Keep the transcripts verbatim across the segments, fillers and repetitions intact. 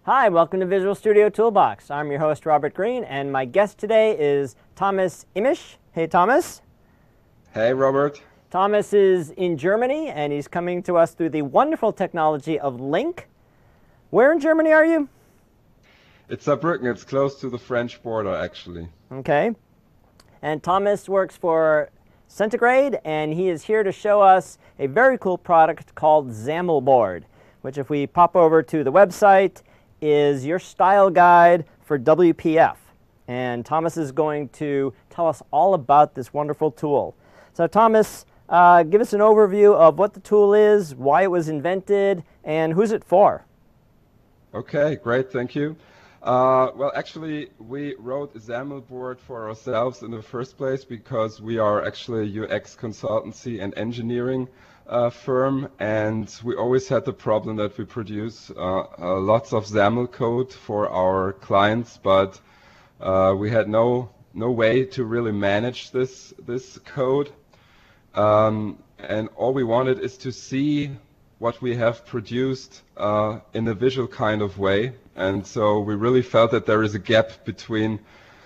Hi, welcome to Visual Studio Toolbox. I'm your host, Robert Green, and my guest today is Thomas Imisch. Hey, Thomas. Hey, Robert. Thomas is in Germany, and he's coming to us through the wonderful technology of Link. Where in Germany are you? It's Saarbrücken. It's close to the French border, actually. Okay. And Thomas works for Centigrade, and he is here to show us a very cool product called XAML Board, which if we pop over to the website, is your style guide for W P F. And Thomas is going to tell us all about this wonderful tool. So Thomas, uh, give us an overview of what the tool is, why it was invented, and who's it for? Okay, great, thank you. Uh, well, actually, we wrote a XAML board for ourselves in the first place because we are actually a U X consultancy and engineering uh, firm, and we always had the problem that we produce uh, uh, lots of XAML code for our clients, but uh, we had no no way to really manage this this code. Um, and all we wanted is to see what we have produced uh, in a visual kind of way. And so we really felt that there is a gap between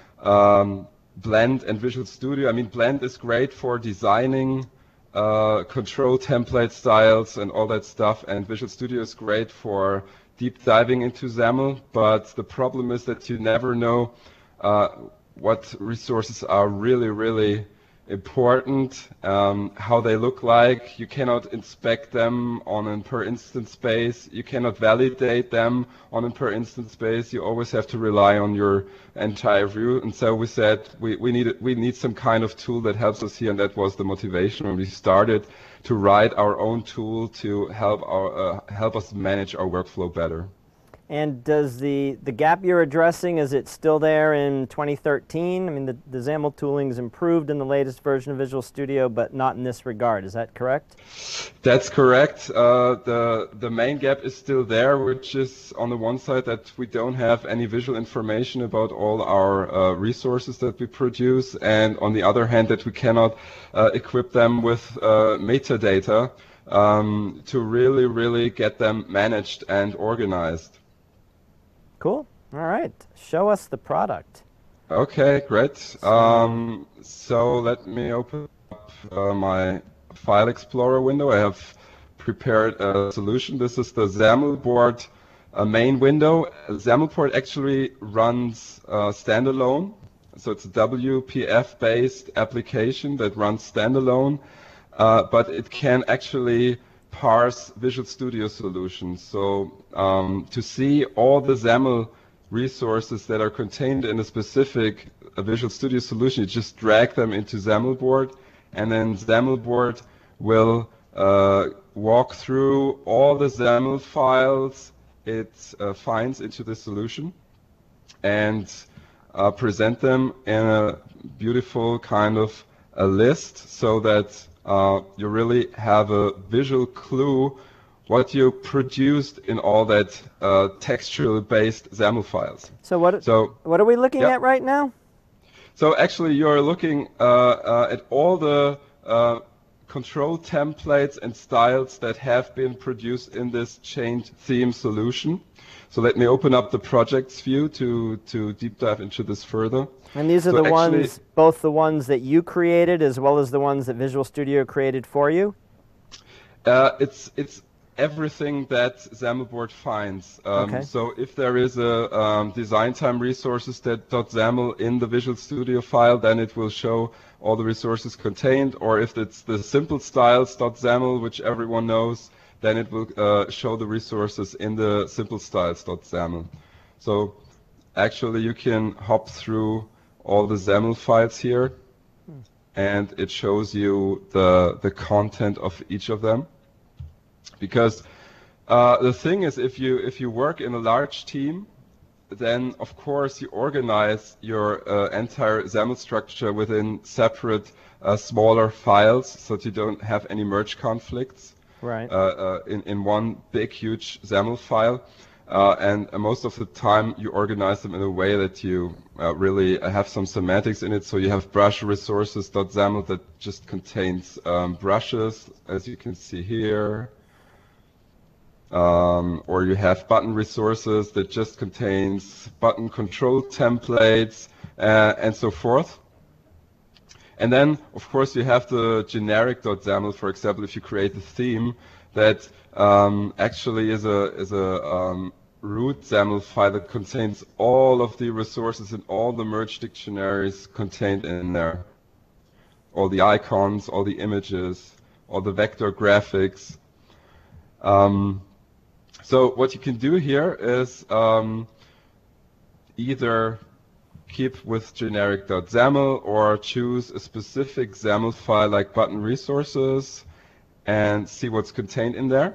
um, Blend and Visual Studio. I mean, Blend is great for designing uh, control template styles and all that stuff, and Visual Studio is great for deep diving into XAML, but the problem is that you never know uh, what resources are really, really important, um, how they look like. You cannot inspect them on a per instance base. You cannot validate them on a per instance base. You always have to rely on your entire view. And so we said we, we need we need some kind of tool that helps us here, and that was the motivation when we started to write our own tool to help our uh, help us manage our workflow better. And does the, the gap you're addressing, is it still there in twenty thirteen? I mean, the, the XAML tooling is improved in the latest version of Visual Studio, but not in this regard. Is that correct? That's correct. Uh, the, the main gap is still there, which is on the one side that we don't have any visual information about all our uh, resources that we produce, and on the other hand that we cannot uh, equip them with uh, metadata um, to really, really get them managed and organized. Cool. All right. Show us the product. Okay, great. Um, so let me open up uh, my File Explorer window. I have prepared a solution. This is the XAML board uh, main window. XAML board actually runs uh, standalone. So it's a W P F-based application that runs standalone, uh, but it can actually parse Visual Studio solutions. So um, to see all the XAML resources that are contained in a specific uh, Visual Studio solution, you just drag them into XAML board, and then XAML board will uh, walk through all the XAML files it uh, finds into the solution and uh, present them in a beautiful kind of a list, so that Uh, you really have a visual clue what you produced in all that uh, textual-based XAML files. So what, so what are we looking yeah. at right now? So actually you're looking uh, uh, at all the uh, control templates and styles that have been produced in this chained theme solution. So let me open up the projects view to, to deep dive into this further. And these are so the actually, ones, both the ones that you created as well as the ones that Visual Studio created for you? Uh, it's it's everything that XAML board finds. Um, okay. So if there is a um, design time resources that .xaml in the Visual Studio file, then it will show all the resources contained. Or if it's the simple styles.xaml, which everyone knows, then it will uh, show the resources in the simple styles.xaml. So actually you can hop through all the XAML files here, hmm. and it shows you the the content of each of them. Because uh, the thing is, if you if you work in a large team, then of course you organize your uh, entire XAML structure within separate uh, smaller files, so that you don't have any merge conflicts. Right. Uh, uh, in in one big huge XAML file. Uh, and uh, most of the time you organize them in a way that you uh, really have some semantics in it. So you have brush resources.xaml that just contains um, brushes, as you can see here. Um, or you have button resources that just contains button control templates uh, and so forth. And then, of course, you have the generic.xaml, for example, if you create a theme that um, actually is a, is a um, root XAML file that contains all of the resources and all the merge dictionaries contained in there. All the icons, all the images, all the vector graphics. Um, so what you can do here is um, either keep with generic.xaml or choose a specific XAML file like button resources and see what's contained in there.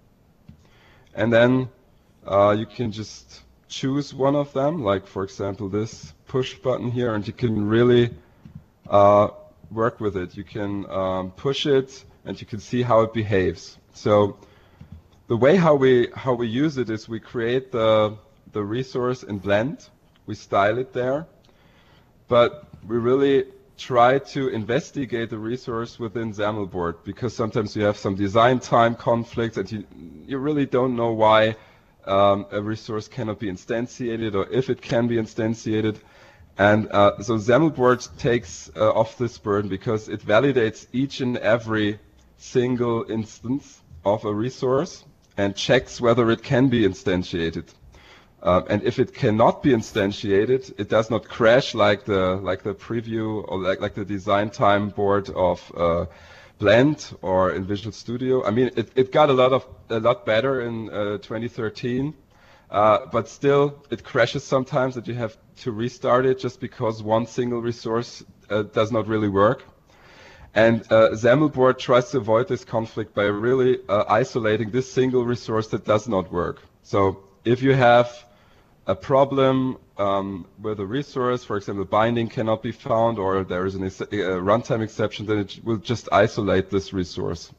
And then uh, you can just choose one of them, like for example this push button here, and you can really uh, work with it. You can um, push it and you can see how it behaves. So the way how we how we use it is we create the the resource in Blend, we style it there, but we really try to investigate the resource within XAML board, because sometimes you have some design time conflicts and you you really don't know why um, a resource cannot be instantiated or if it can be instantiated. And uh, so XAML board takes uh, off this burden because it validates each and every single instance of a resource and checks whether it can be instantiated. Uh, and if it cannot be instantiated, it does not crash like the like the preview or like, like the design time board of uh, Blend or in Visual Studio. I mean, it, it got a lot of a lot better in uh, twenty thirteen, uh, but still it crashes sometimes that you have to restart it just because one single resource uh, does not really work. And uh, XAML board tries to avoid this conflict by really uh, isolating this single resource that does not work. So if you have a problem um, with a resource, for example, binding cannot be found, or there is an ex a runtime exception, then it will just isolate this resource.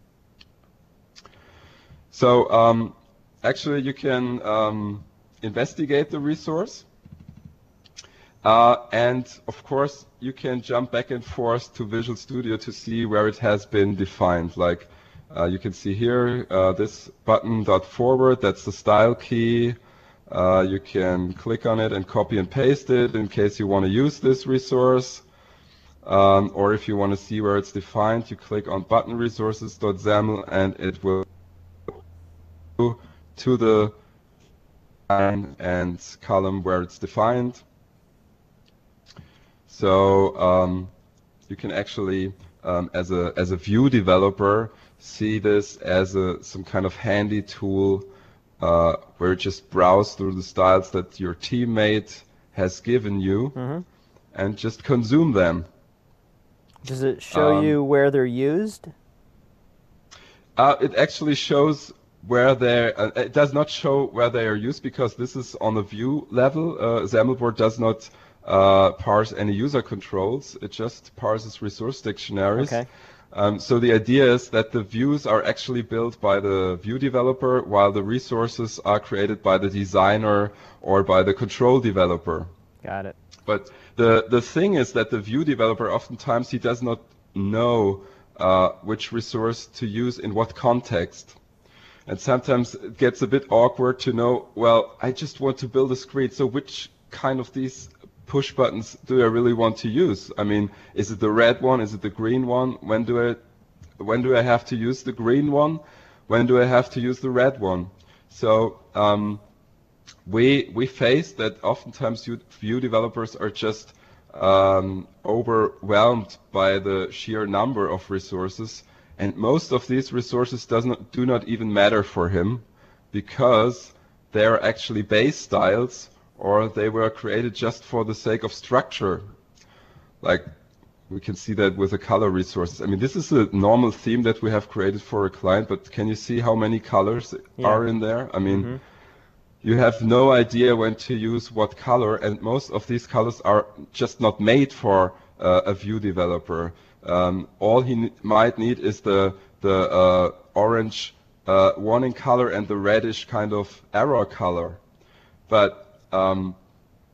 So um, actually you can um, investigate the resource. Uh, and of course, you can jump back and forth to Visual Studio to see where it has been defined. Like uh, you can see here, uh, this button dot forward, that's the style key. Uh, you can click on it and copy and paste it in case you want to use this resource. Um, or if you want to see where it's defined, you click on button resources.xaml and it will go to the line and column where it's defined. So um, you can actually, um, as a as a Vue developer, see this as a some kind of handy tool uh, where you just browse through the styles that your teammate has given you, mm-hmm. and just consume them. Does it show um, you where they're used? Uh, it actually shows where they. Uh, it does not show where they are used because this is on the Vue level. Uh, XAML board does not Uh, parse any user controls. It just parses resource dictionaries. Okay. Um, so the idea is that the views are actually built by the Vue developer, while the resources are created by the designer or by the control developer. Got it. But the the thing is that the Vue developer, oftentimes he does not know uh, which resource to use in what context. And sometimes it gets a bit awkward to know, well, I just want to build a screen, so which kind of these push buttons do I really want to use? I mean, is it the red one? Is it the green one? When do I, when do I have to use the green one? When do I have to use the red one? So um, we we face that oftentimes Vue developers are just um, overwhelmed by the sheer number of resources, and most of these resources does not do not even matter for him because they are actually base styles, or they were created just for the sake of structure. Like we can see that with the color resources. I mean, this is a normal theme that we have created for a client, but can you see how many colors yeah. are in there? I mean, mm-hmm. you have no idea when to use what color, and most of these colors are just not made for uh, a Vue developer. Um, all he might need is the, the uh, orange uh, warning color and the reddish kind of error color. But Um,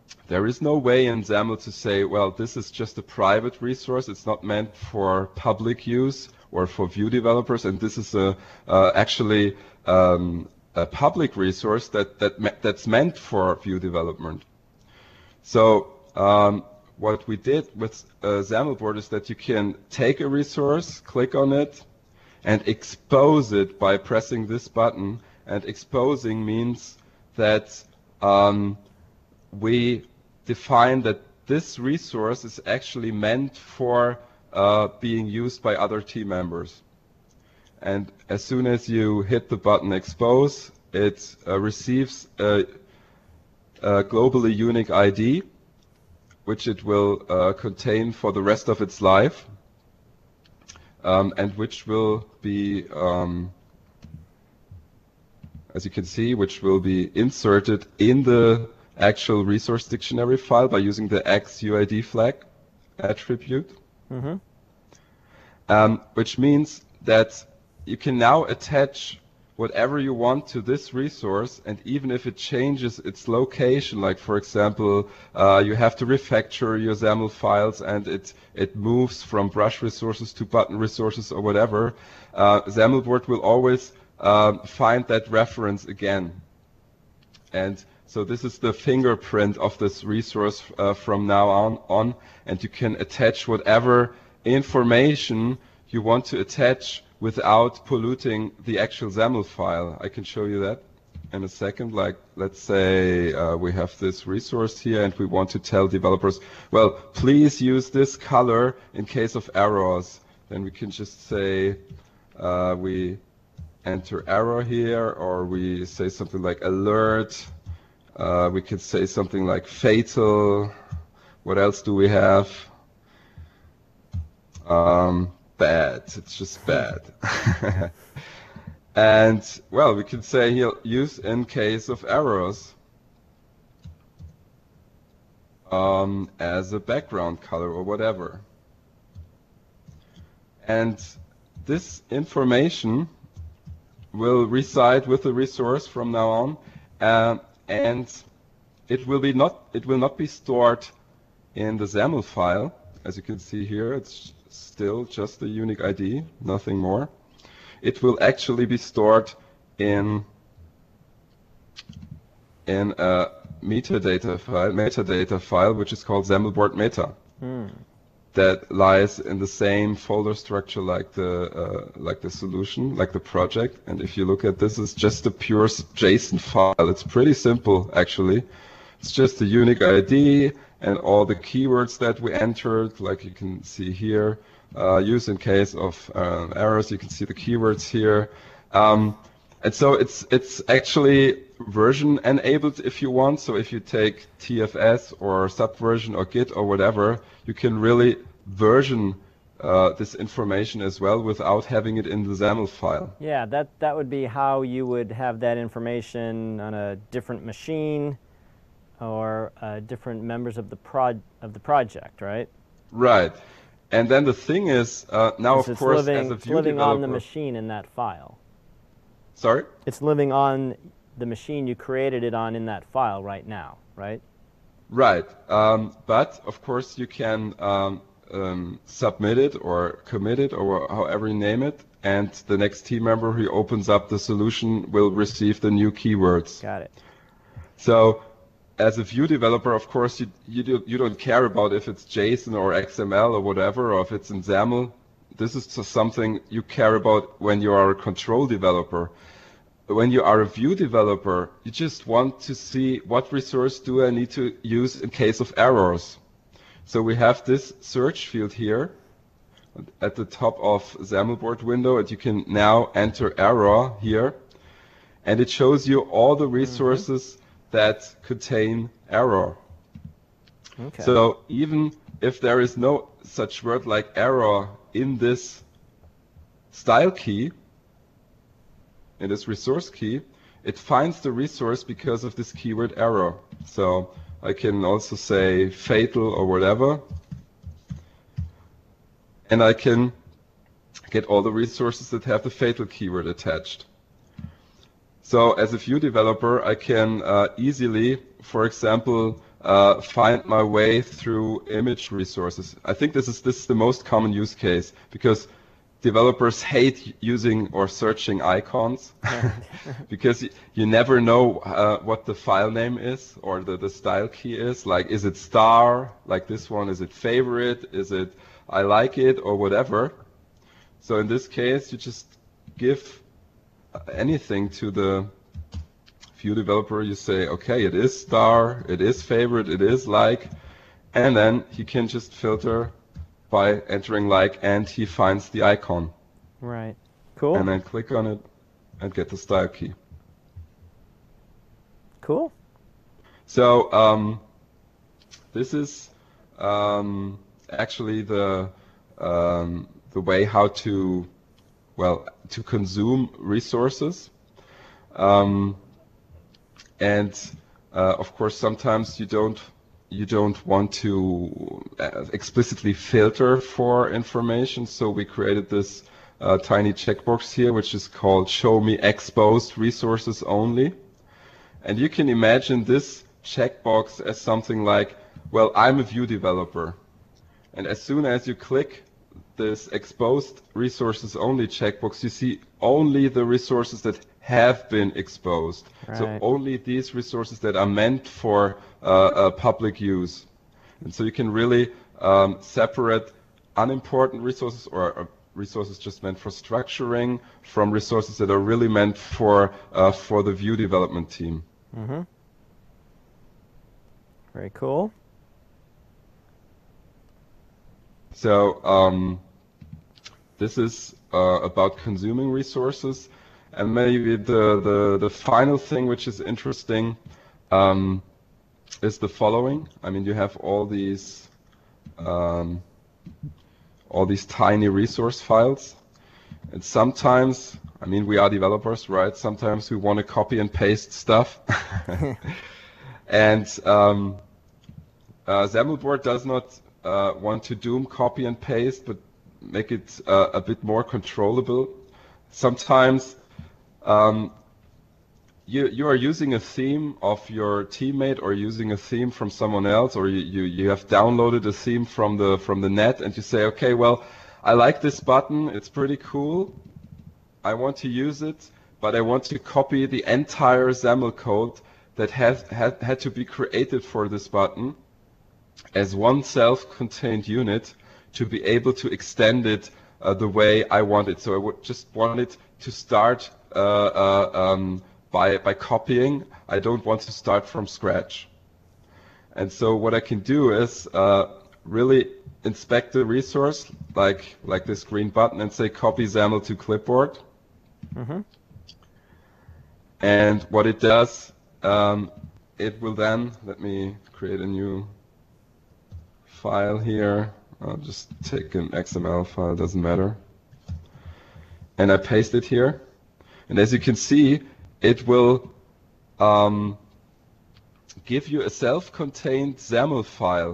there is no way in XAML to say, well, this is just a private resource. It's not meant for public use or for Vue developers, and this is a uh, actually um, a public resource that that me that's meant for Vue development. So um, what we did with uh, XAML board is that you can take a resource, click on it, and expose it by pressing this button. And exposing means that um, we define that this resource is actually meant for uh, being used by other team members. And as soon as you hit the button expose, it uh, receives a, a globally unique I D, which it will uh, contain for the rest of its life, um, and which will be, um, as you can see, which will be inserted in the actual resource dictionary file by using the X U I D flag attribute, mm-hmm. um, which means that you can now attach whatever you want to this resource, and even if it changes its location, like for example, uh, you have to refactor your XAML files and it it moves from brush resources to button resources or whatever, uh, XAML board will always um, find that reference again. And so this is the fingerprint of this resource uh, from now on, on, and you can attach whatever information you want to attach without polluting the actual XAML file. I can show you that in a second. Like, let's say uh, we have this resource here and we want to tell developers, well, please use this color in case of errors. Then we can just say uh, we enter error here, or we say something like alert. Uh, we could say something like fatal. What else do we have? Um, bad. It's just bad. And, well, we could say here, use in case of errors um, as a background color or whatever. And this information will reside with the resource from now on, uh, and it will be not it will not be stored in the XAML file. As you can see here, it's still just a unique I D, nothing more. It will actually be stored in in a metadata file, metadata file, which is called XAML board meta. Mm. That lies in the same folder structure like the uh, like the solution, like the project. And if you look at this, it's just a pure JSON file. It's pretty simple, actually. It's just a unique I D and all the keywords that we entered, like you can see here. Uh, use in case of uh, errors. You can see the keywords here. Um, and so it's it's actually version enabled if you want. So if you take T F S or Subversion or Git or whatever, you can really version uh, this information as well without having it in the XAML file. Yeah, that, that would be how you would have that information on a different machine or uh, different members of the prod of the project, right? Right. And then the thing is, uh, now of it's course, living, as a it's Vue living developer, on the machine in that file. Sorry? It's living on the machine you created it on in that file right now, right? Right. Um, but of course, you can um, um, submit it or commit it or however you name it, and the next team member who opens up the solution will receive the new keywords. Got it. So, as a Vue developer, of course, you you, do, you don't care about if it's JSON or X M L or whatever, or if it's in XAML. This is just something you care about when you are a control developer. When you are a Vue developer, you just want to see what resource do I need to use in case of errors. So we have this search field here at the top of XAML board window, and you can now enter error here, and it shows you all the resources mm-hmm. that contain error. Okay. So even if there is no such word like error in this style key, in this resource key, it finds the resource because of this keyword error. So I can also say fatal or whatever, and I can get all the resources that have the fatal keyword attached. So as a Vue developer, I can uh, easily, for example, uh, find my way through image resources. I think this is this is the most common use case because developers hate using or searching icons because y- you never know uh, what the file name is or the, the style key is. Like, is it star, like this one? Is it favorite? Is it I like it or whatever? So in this case, you just give anything to the Vue developer. You say, okay, it is star, it is favorite, it is like, and then he can just filter by entering like, and he finds the icon. Right. Cool. And then click on it and get the style key. Cool. So um, this is um, actually the um, the way how to well to consume resources. Um, and uh, of course, sometimes you don't you don't want to uh, explicitly filter for information, so we created this uh, tiny checkbox here, which is called Show Me Exposed Resources Only. And you can imagine this checkbox as something like, well, I'm a Vue developer. And as soon as you click this Exposed Resources Only checkbox, you see only the resources that have been exposed. Right. So only these resources that are meant for uh, uh, public use. And so you can really um, separate unimportant resources or uh, resources just meant for structuring from resources that are really meant for uh, for the Vue development team. Mm-hmm. Very cool. So um, this is uh, about consuming resources. And maybe the, the, the final thing which is interesting um, is the following. I mean, you have all these um, all these tiny resource files. And sometimes, I mean, we are developers, right? Sometimes we want to copy and paste stuff. And um, uh, Zamleboard does not uh, want to doom copy and paste, but make it uh, a bit more controllable. Sometimes Um, you, you are using a theme of your teammate or using a theme from someone else, or you, you, you have downloaded a theme from the from the net and you say, okay, well, I like this button, it's pretty cool, I want to use it, but I want to copy the entire XAML code that has had, had to be created for this button as one self-contained unit to be able to extend it uh, the way I want it. So I would just want it to start Uh, uh, um, by, by copying. I don't want to start from scratch. And so what I can do is uh, really inspect the resource, like, like this green button, and say copy XAML to clipboard. Mm-hmm. And what it does, um, it will then, let me create a new file here. I'll just take an X M L file, doesn't matter. And I paste it here. And as you can see, it will um, give you a self-contained XAML file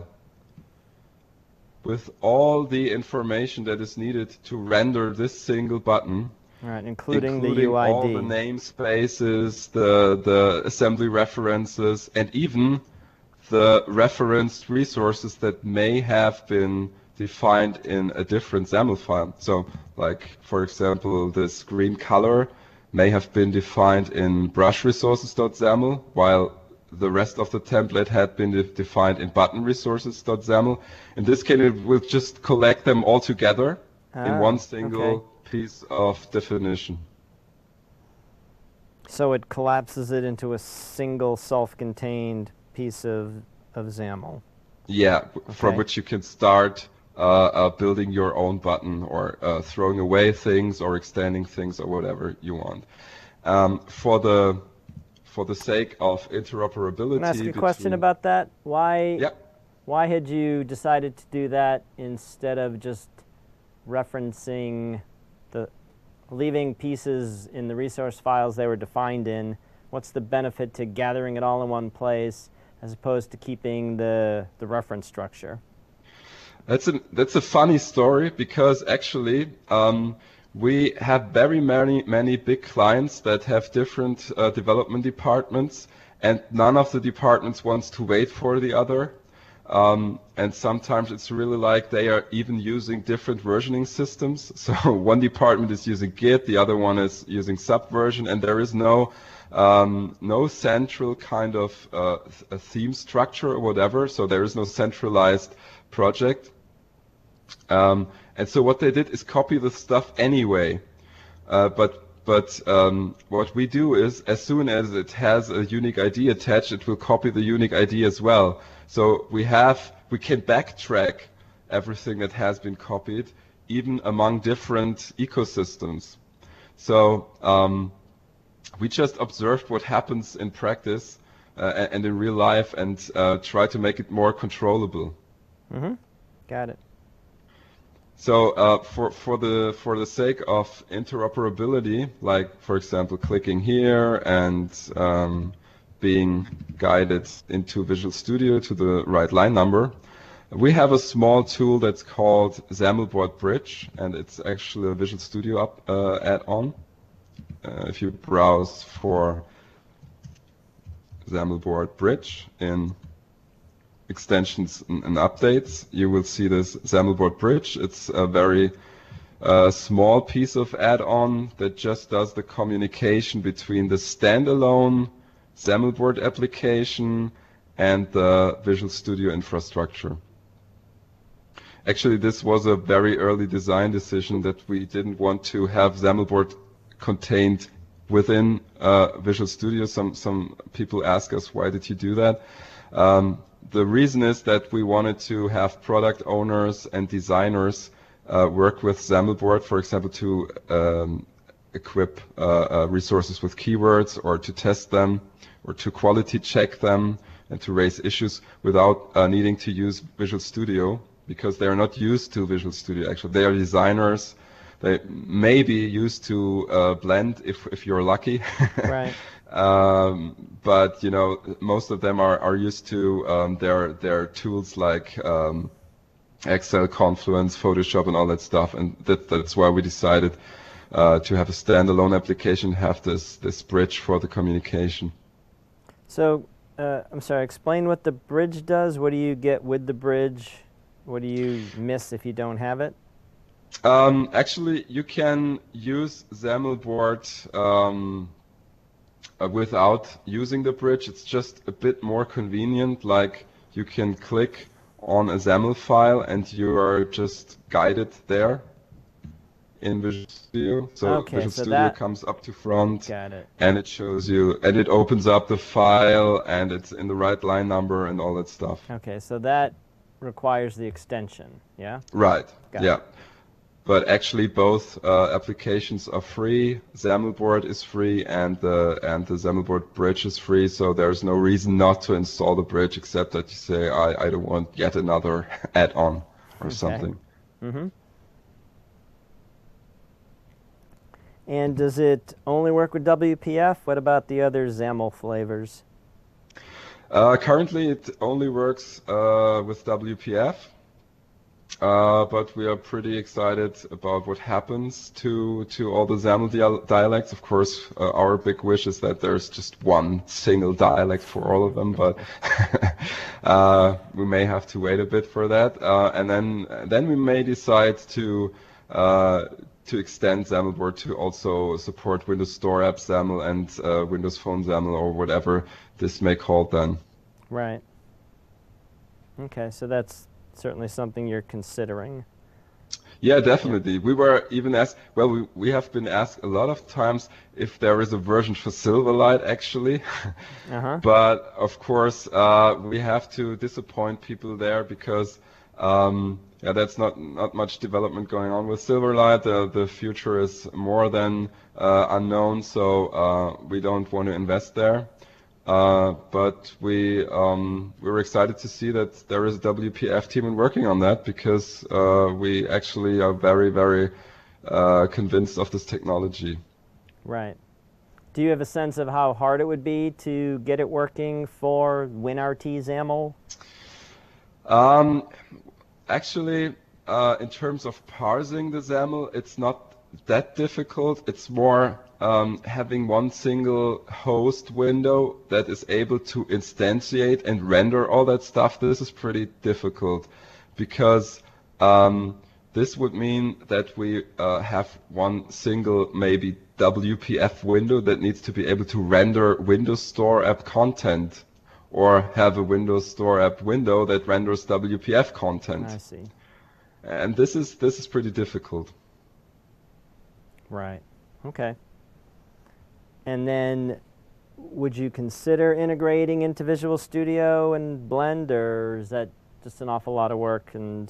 with all the information that is needed to render this single button. Right, including, including the U I D. all the namespaces, the, the assembly references, and even the referenced resources that may have been defined in a different XAML file. So, like, for example, this green color may have been defined in brush resources.xaml, while the rest of the template had been de defined in button resources.xaml. In this case, it will just collect them all together ah, in one single okay. piece of definition. So it collapses it into a single self-contained piece of, of XAML. Yeah, okay. From which you can start Uh, uh, building your own button or uh, throwing away things or extending things or whatever you want. Um, for the for the sake of interoperability. Can I ask you a question about that? Why? Yeah. Why had you decided to do that instead of just referencing the leaving pieces in the resource files they were defined in? What's the benefit to gathering it all in one place as opposed to keeping the the reference structure? That's a that's a funny story because actually um, we have very many many big clients that have different uh, development departments, and none of the departments wants to wait for the other. Um, and sometimes it's really like they are even using different versioning systems. So one department is using Git, the other one is using Subversion, and there is no um, no central kind of uh, a theme structure or whatever. So there is no centralized project. Um, and so what they did is copy the stuff anyway. Uh, but but um, what we do is, as soon as it has a unique I D attached, it will copy the unique I D as well. So we have we can backtrack everything that has been copied, even among different ecosystems. So um, we just observed what happens in practice uh, and in real life, and uh, try to make it more controllable. Mm-hmm. Got it. So uh, for for the for the sake of interoperability, like for example clicking here and um, being guided into Visual Studio to the right line number, we have a small tool that's called Zamleboard Bridge, and it's actually a Visual Studio up, uh, add-on. Uh, if you browse for Zamleboard Bridge in extensions and, and updates, you will see this Zamleboard Bridge. It's a very uh, small piece of add-on that just does the communication between the standalone Zamleboard application and the Visual Studio infrastructure. Actually, this was a very early design decision that we didn't want to have Zamleboard contained within uh, Visual Studio. Some some people ask us, why did you do that? Um, The reason is that we wanted to have product owners and designers uh, work with Zamleboard, for example, to um, equip uh, uh, resources with keywords, or to test them, or to quality check them, and to raise issues without uh, needing to use Visual Studio, because they are not used to Visual Studio. Actually, they are designers. They may be used to uh, Blend if if you're lucky. Right. Um, but you know, most of them are, are used to um, their their tools like um, Excel, Confluence, Photoshop, and all that stuff, and that that's why we decided uh, to have a standalone application, have this this bridge for the communication. So, uh, I'm sorry. Explain what the bridge does. What do you get with the bridge? What do you miss if you don't have it? Um, actually, you can use Zamleboard Um, Uh, without using the bridge. It's just a bit more convenient. Like, you can click on a XAML file and you are just guided there in Visual Studio. So okay, Visual so Studio that, comes up to front, got it. and it shows you, and it opens up the file, and it's in the right line number and all that stuff. Okay, so that requires the extension, yeah? Right, got yeah. It. But actually, both uh, applications are free. Zamleboard is free, and the and the Zamleboard bridge is free. So there's no reason not to install the bridge, except that you say, I, I don't want yet another add-on or okay. something. Mm-hmm. And does it only work with W P F? What about the other XAML flavors? Uh, currently, it only works uh, with W P F. Uh, but we are pretty excited about what happens to to all the XAML dia dialects. Of course, uh, our big wish is that there's just one single dialect for all of them, but uh, we may have to wait a bit for that. Uh, and then then we may decide to uh, to extend Zamleboard to also support Windows Store App XAML and uh, Windows Phone XAML, or whatever this may call then. Right. Okay, so that's certainly something you're considering. Yeah, definitely. We were even asked, well, we, we have been asked a lot of times if there is a version for Silverlight, actually. Uh-huh. But, of course, uh, we have to disappoint people there, because um, yeah, that's not, not much development going on with Silverlight. The, the future is more than uh, unknown, so uh, we don't want to invest there. Uh, but we um, we were excited to see that there is a W P F team working on that, because uh, we actually are very, very uh, convinced of this technology. Right. Do you have a sense of how hard it would be to get it working for WinRT XAML? Um, actually, uh, in terms of parsing the XAML, it's not that difficult. It's more um, having one single host window that is able to instantiate and render all that stuff. This is pretty difficult because um, this would mean that we uh, have one single maybe W P F window that needs to be able to render Windows Store app content, or have a Windows Store app window that renders W P F content. I see. And this is this is pretty difficult. Right. Okay. And then would you consider integrating into Visual Studio and Blend, or is that just an awful lot of work and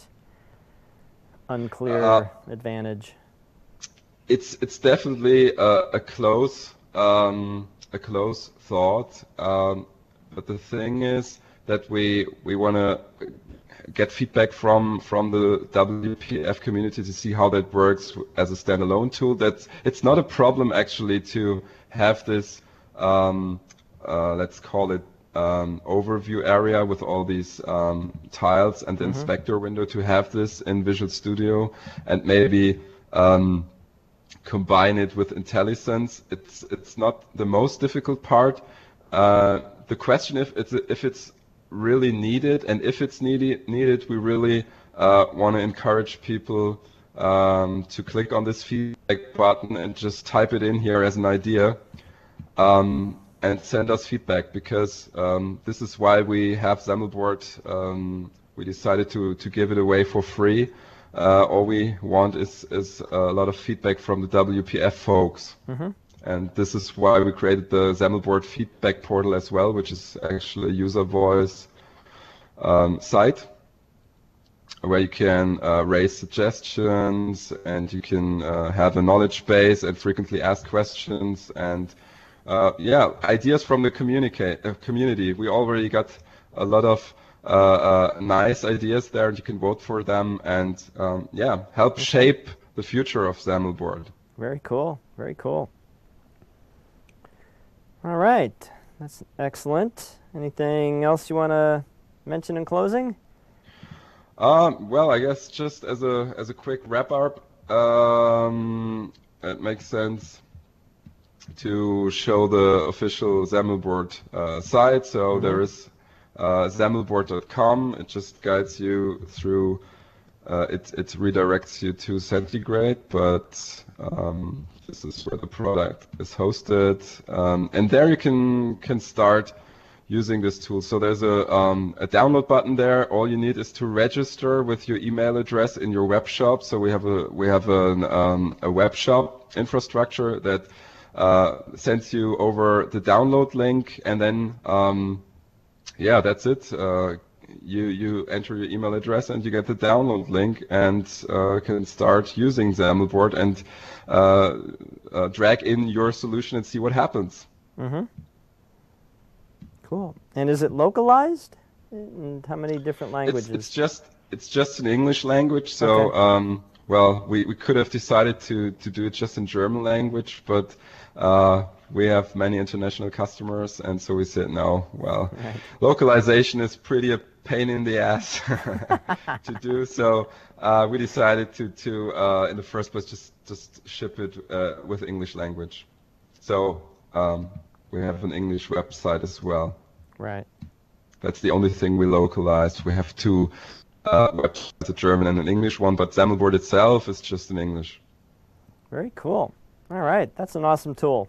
unclear Uh, advantage? It's it's definitely a, a close um, a close thought, um, but the thing is that we we want to get feedback from from the W P F community to see how that works as a standalone tool. That's it's not a problem actually to have this um, uh, let's call it um, overview area with all these um, tiles and the Mm-hmm. inspector window, to have this in Visual Studio and maybe um, combine it with IntelliSense. It's it's not the most difficult part. Uh, the question if it's if it's really needed, and if it's needed, needed, we really uh, want to encourage people um, to click on this feedback button and just type it in here as an idea, um, and send us feedback, because um, this is why we have Zamlboard. Um, we decided to to give it away for free. Uh, all we want is is a lot of feedback from the W P F folks. Mm-hmm. And this is why we created the Zamlboard feedback portal as well, which is actually a user voice um, site where you can uh, raise suggestions, and you can uh, have a knowledge base and frequently asked questions, and uh, yeah, ideas from the communicate, uh, community. We already got a lot of uh, uh, nice ideas there, and you can vote for them, and um, yeah, help shape the future of Zamlboard. Very cool. Very cool. All right, that's excellent. Anything else you want to mention in closing? Um, well, I guess just as a as a quick wrap up, um, it makes sense to show the official Zamlboard uh, site. So Mm-hmm. there is uh, zamlboard dot com. It just guides you through. Uh, it it redirects you to Centigrade, but um, this is where the product is hosted, um, and there you can can start using this tool. So there's a um, a download button there. All you need is to register with your email address in your web shop. So we have a we have an, um, a web shop infrastructure that uh, sends you over the download link, and then um, yeah, that's it. Uh, You you enter your email address and you get the download link, and uh, can start using Zamlboard and uh, uh, drag in your solution and see what happens. Mm-hmm. Cool. And is it localized? And how many different languages? It's, it's just it's just in English language. So Okay. um, well, we, we could have decided to to do it just in German language, but uh, we have many international customers, and so we said no. Well, Right. localization is pretty a pain in the ass to do. So uh, we decided to to uh, in the first place just just ship it uh, with English language. So um, we have an English website as well. Right. That's the only thing we localized. We have two uh, websites, a German and an English one, but Zamlboard itself is just in English. Very cool. All right. That's an awesome tool.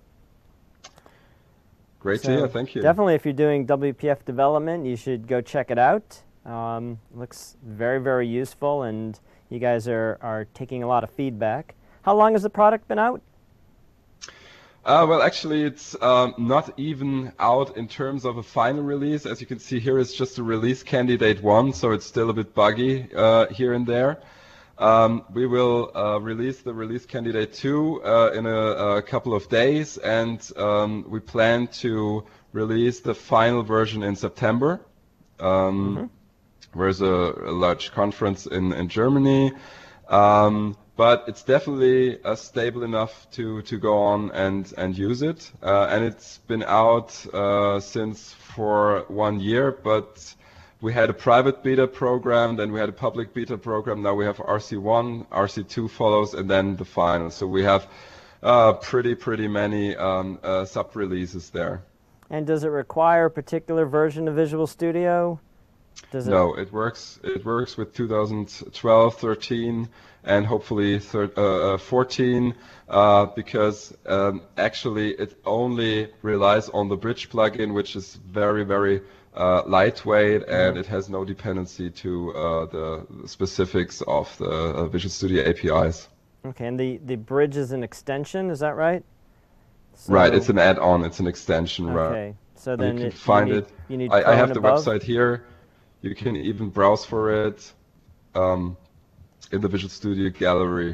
Great So to hear. Thank you. Definitely, if you're doing W P F development, you should go check it out. Um, looks very, very useful, and you guys are, are taking a lot of feedback. How long has the product been out? Uh, well, actually, it's um, not even out in terms of a final release. As you can see here, it's just a release candidate one, so it's still a bit buggy uh, here and there. Um, we will uh, release the release candidate two uh, in a, a couple of days, and um, we plan to release the final version in September. Um, Mm-hmm. There's a, a large conference in, in Germany. Um, But it's definitely uh, stable enough to, to go on and, and use it. Uh, and it's been out uh, since for one year, but we had a private beta program, then we had a public beta program. Now we have R C one, R C two follows, and then the final. So we have uh, pretty, pretty many um, uh, sub-releases there. And does it require a particular version of Visual Studio? Does it... No, it works. It works with two thousand twelve, thirteen, and hopefully thir uh, fourteen, uh, because um, actually it only relies on the Bridge plugin, which is very, very uh, lightweight, and mm-hmm. it has no dependency to uh, the specifics of the uh, Visual Studio A P Is. Okay, and the, the Bridge is an extension, is that right? So... Right, it's an add-on, it's an extension. Okay, right. So then you can it, find you need, it. You need I, I have the above. website here. You can even browse for it um, in the Visual Studio gallery.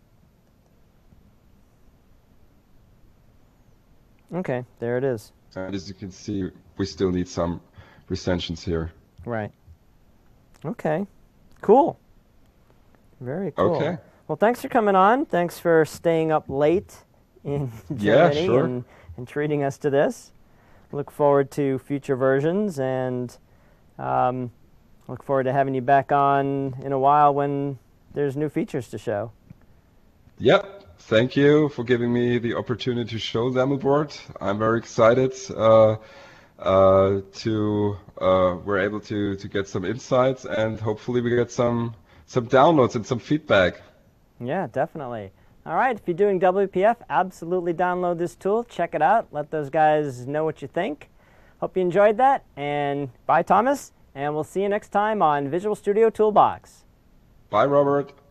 Okay, there it is. And as you can see, we still need some recensions here. Right. Okay. Cool. Very cool. Okay. Well, thanks for coming on. Thanks for staying up late in Germany yeah, sure. and, and treating us to this. Look forward to future versions, and um, look forward to having you back on in a while when there's new features to show. Yep. Thank you for giving me the opportunity to show Zamlboard. I'm very excited uh, uh, to uh, we're able to to get some insights, and hopefully we get some some downloads and some feedback. Yeah, definitely. All right, if you're doing W P F, absolutely download this tool. Check it out. Let those guys know what you think. Hope you enjoyed that. And bye, Thomas. And we'll see you next time on Visual Studio Toolbox. Bye, Robert.